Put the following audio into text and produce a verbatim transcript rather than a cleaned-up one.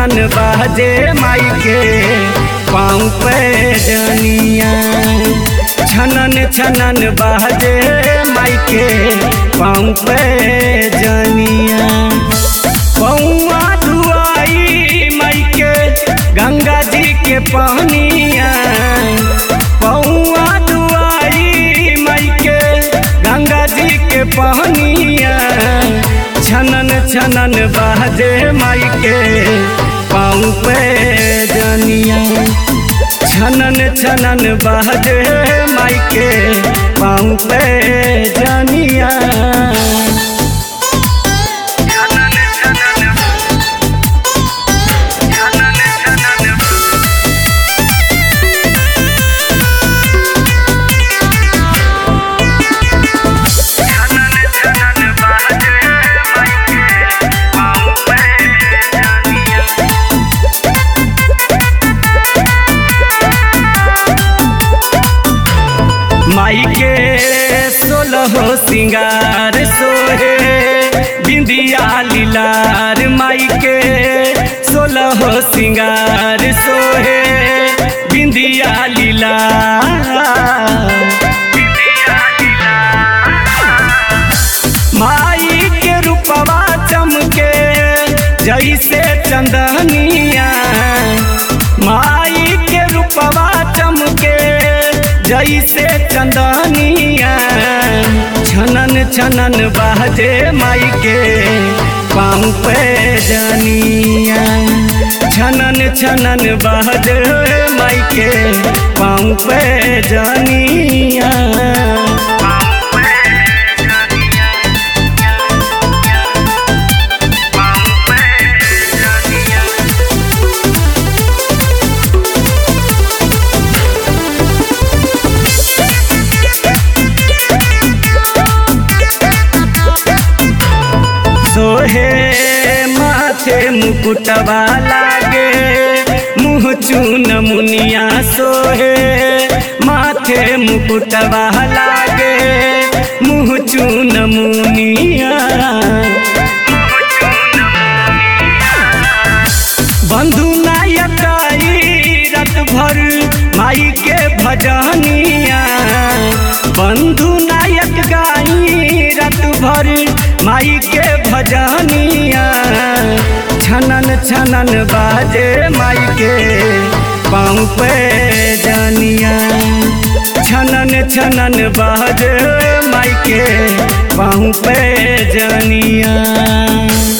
छनन बाजे माई के पाँव पे जनिया। छनन छनन बाजे माई के पाँव पे जनिया। पौआ धुआई माई के गंगा जी के पानिया। पौआ धुआई माई के गंगा जी के पानिया। छनन छनन बाजे माई के पाँव पे जनिया। छनन छनन बाजे माई के पाँव पे जनिया। माई के सोलह सिंगार सोहे बिंदिया लीलार। माई के सोलह सिंगार सोहे बिंदिया लीलार। माई के रूपवा चमके जैसे चंदनिया। माई के रूपवा चमके जैसे चंदनिया। छनन छनन बाजे माई के पाँव पे जनिया। छनन छनन बाजे माई के पाँव पे जनिया। सोहे माथे मुकुटवा लागे मुँह चून मुनिया। सोहे माथे मुकुटवा लागे मुँह चून मुनिया। बंधु नायक रत भर माई के भजनिया। बंधु नायक गाई रत भर माई के भजनिया। छनन छनन बाजे माई के पाँव पे जनिया। छनन छनन बाजे माई के पाँव पे जनिया।